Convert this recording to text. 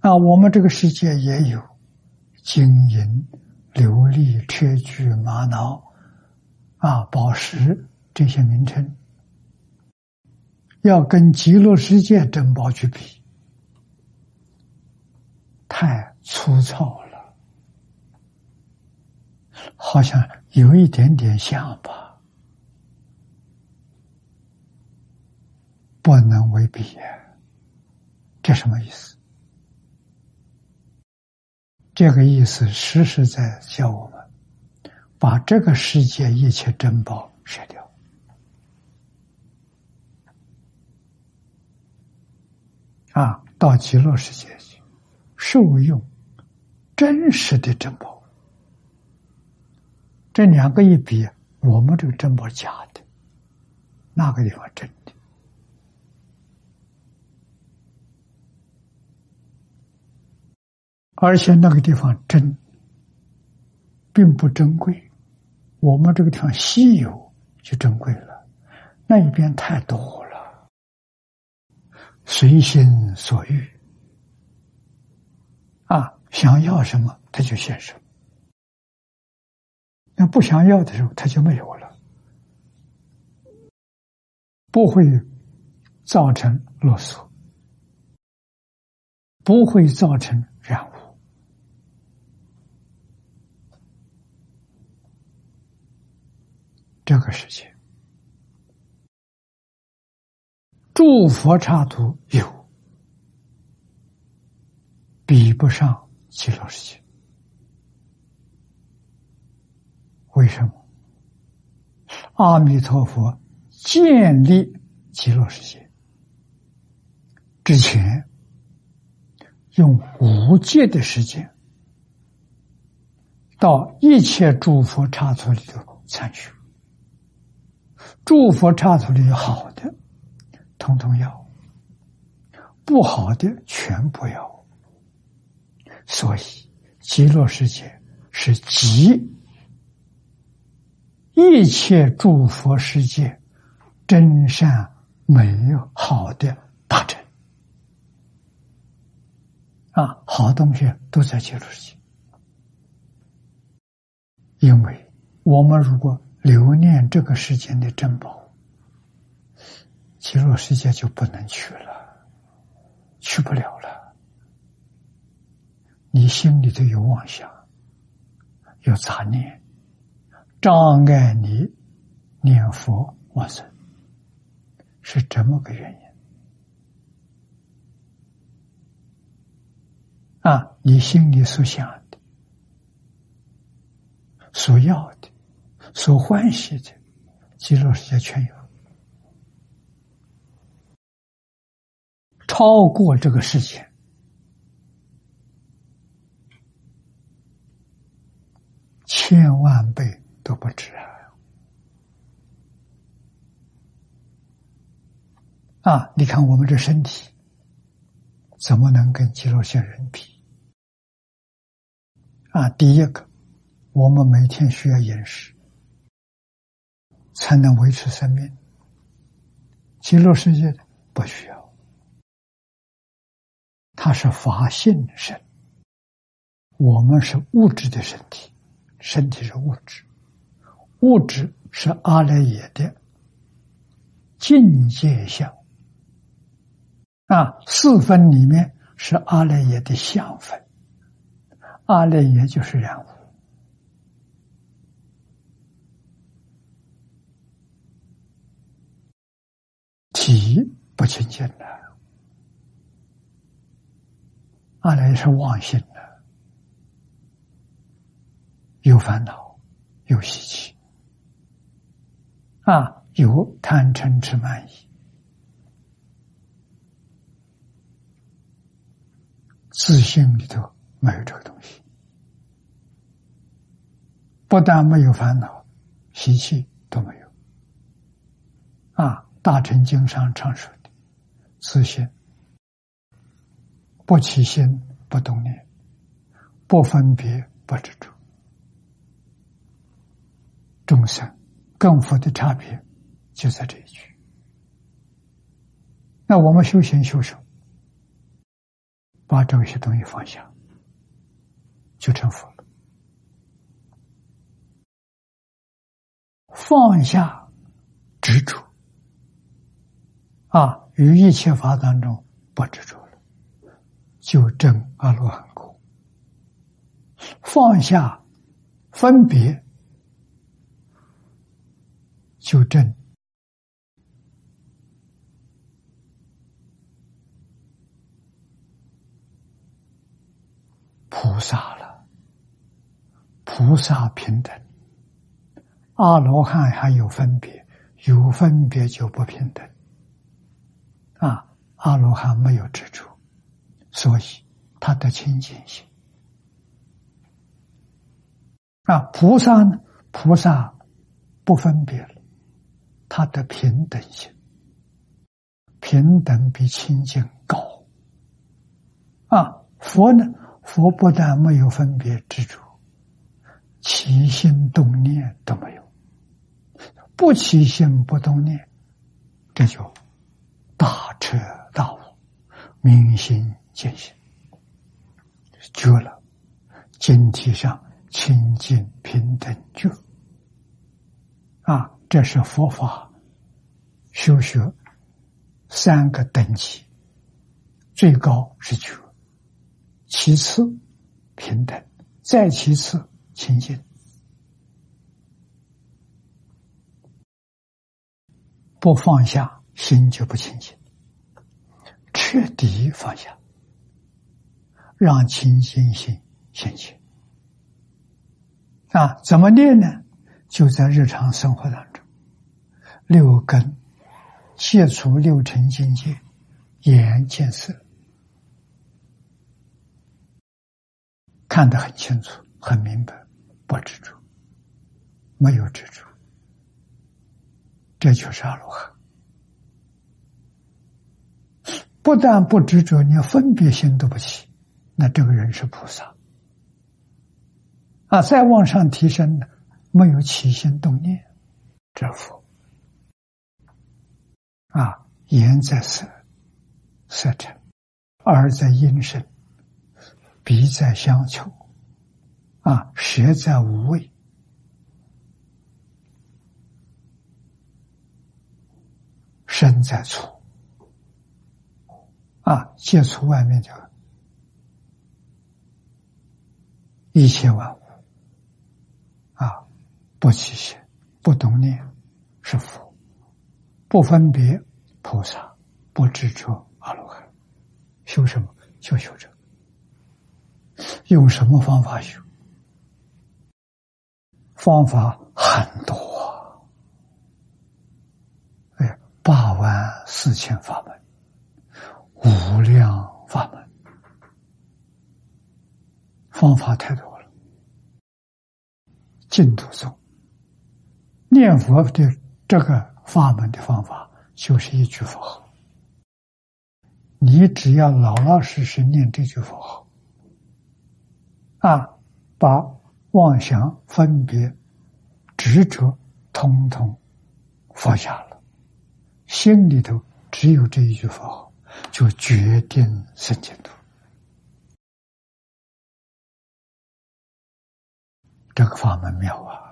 我们这个世界也有金银、琉璃、砗磲、玛瑙宝石这些名称，要跟极乐世界珍宝去比，太粗糙了，好像有一点点像吧，不能为比呀。这什么意思？这个意思实实在教我们把这个世界一切珍宝舍掉，到极乐世界去受用真实的珍宝。这两个一比，我们这个珍宝假的，那个地方真的。而且那个地方真并不珍贵，我们这个地方稀有就珍贵了，那一边太多了，随心所欲想要什么他就现什么，那不想要的时候他就没有了，不会造成勒索，不会造成染污。这个世界诸佛刹土有，比不上极乐世界。为什么？阿弥陀佛建立极乐世界之前，用无界的时间到一切诸佛刹土里头参学，诸佛刹土里有好的统统要，不好的全不要。所以极乐世界是集一切诸佛世界真善美好的大成好东西都在极乐世界。因为我们如果留念这个世间的珍宝，极乐世界就不能去了，去不了了。你心里头有妄想，有杂念，障碍你念佛往生，是这么个原因你心里所想的、所要的、所欢喜的，极乐世界全有，超过这个世界千万倍都不止你看我们这身体怎么能跟极乐世界人比第一个，我们每天需要饮食才能维持生命，极乐世界不需要，它是法性身，我们是物质的身体，身体是物质，物质是阿赖耶的境界相四分里面是阿赖耶的相分，阿赖耶就是染污，体不清净的，阿赖耶是妄性的，有烦恼，有习气有贪嗔痴慢疑，自性里头没有这个东西，不但没有烦恼，习气都没有大乘经上常说的自性不起心不动念，不分别不执着，众生跟佛的差别就在这一句。那我们修行修什么？ 把这些东西放下，就成佛了。放下执着于一切法当中不执着了，就证阿罗汉果。放下分别，就证菩萨了。菩萨平等，阿罗汉还有分别，有分别就不平等。阿罗汉没有执着，所以他的清净心。菩萨呢？菩萨不分别了，他的平等性，平等比清净高。佛呢？佛不但没有分别执着，起心动念都没有，不起心不动念，这就大彻大悟，明心见性，觉了经体上清净平等觉。这是佛法修学3个等级，最高是觉，其次平等，再其次清净。不放下，心就不清净。彻底放下，让清净心现前。怎么练呢？就在日常生活当中，6根接触6尘境界，眼见色，看得很清楚很明白，不执着，没有执着，这就是阿罗汉。不但不执着，连分别心都不起，那这个人是菩萨。再往上提升呢，没有起心动念，这佛。眼在色尘，耳在音声，鼻在香臭，舌在无味，身在触，接触外面的一切万物，不起心不动念是佛，不分别菩萨，不执着阿罗汉。修什么？就修这个。用什么方法修？方法很多84000法门，无量法门，方法太多了。净土宗念佛的这个法门的方法，就是一句佛号。你只要老老实实念这句佛号，把妄想、分别、执着统统放下了，心里头只有这一句佛号，就决定生净土。这个法门妙啊！